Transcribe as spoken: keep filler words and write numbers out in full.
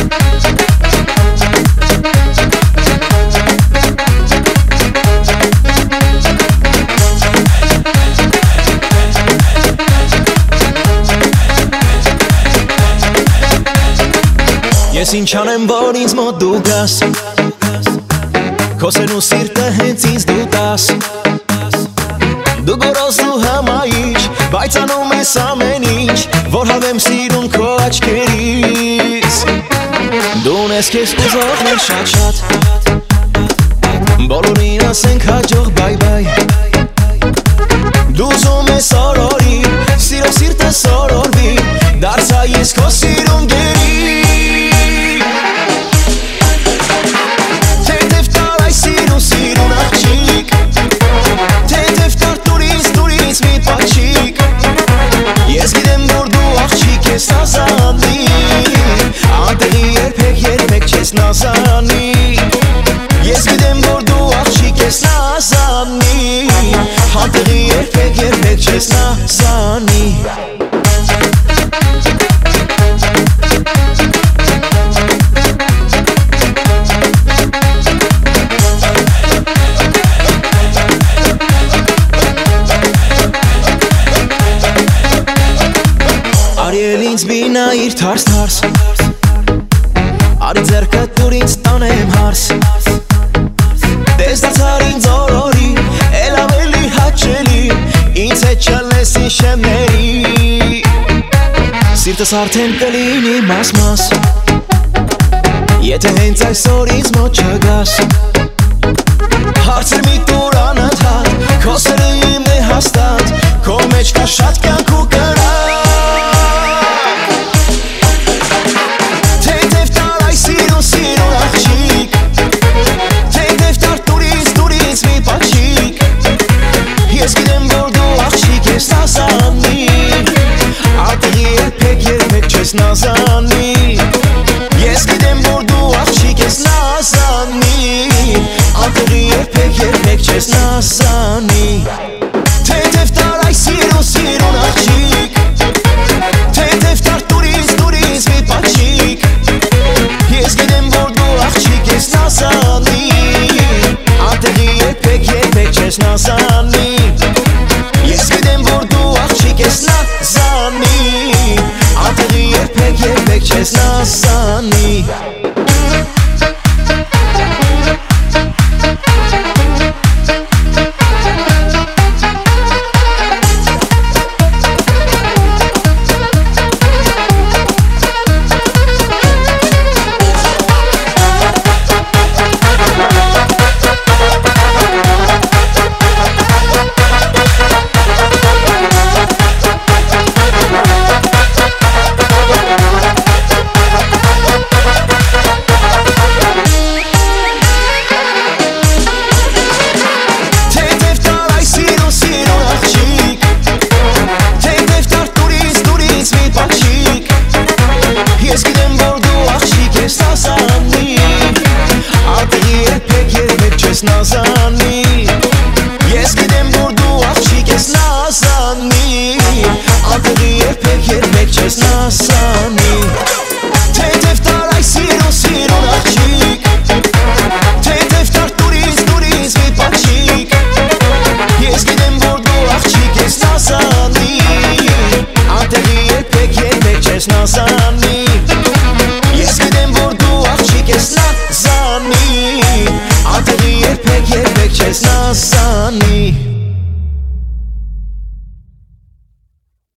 Ես ինչ անեմ, որ ինձ մոտ դու գաս, քո սերն ու սիրտը հենց ինձ դու տաս։ Դու գոռոզ ու համայիչ, բայց անում ես ամեն ինչ, որ հավեմ սիրուն քո աչքերից։ Դու ունես քեզ ուզողներ շատ-շատ, բոլորին ասենք հաջող բայ-բայ։ Դու ուզում ես օրորի, սիրո սիրտը սորորվի, դարձա ես քո սիրուն գերի։ Ես գիտեմ, որ դու աղջիկ ես նազանի, անտեղի երբեք երբեք չես նազանի։ Ես գիտեմ, որ դու աղջիկ ես նազանի, անտեղի երբեք երբեք չես նազանի։ Արիել ինձ բինա իր թարս-թարս, արի ձերքը տուր ինձ տանեմ հարս։ Տեսնացար ինձ օրորի, էլ ավելի հաճելի, ինձ հետ չլես ինձ շեմների։ Սիրտս արդեն կլինի մաս-մաս, եթե հենց այսօր ինձ մոտ չգաս։ Հարցեր մի տուր անընդհատ, քո սերը իմ է հաստատ, քո մեջ կա շատ կյանք ու կրակ։ Ես գիտեմ, որ դու աղջիկ ես նազանի, ատեղի երբեք երբեք չես նազանի։ Ես գիտեմ, որ դու աղջիկ ես նազանի, ատեղի երբեք երբեք չես նազանի։ Թեթև տար այս սիրուն սիրուն աղջիկ, թեթև տար տուր ինձ տուր ինձ մի պաչիկ։ Ես գիտեմ, որ դու աղջիկ ես նազանի, ատեղի երբեք երբեք չես նազանի։ Ես գիտեմ, որ դու աղջիկ ես նազանի, անտեղի երբեք երբեք չես նազանի։ Նազանի, ես գիտեմ, որ դու աղջիկ ես նազանի, անտեղի երբեք երբեք չես նազանի։ Թեթև տար այս սիրուն սիրուն աղջիկ, թեթև տար տուր ինձ տուր ինձ մի պաչիկ։ Ես գիտեմ, որ դու աղջիկ ես նազանի, անտեղի երբեք երբեք չես նազանի։ Ես գիտեմ, որ դու աղջիկ ես նազանի, անտեղի երբեք երբեք չես նազանի։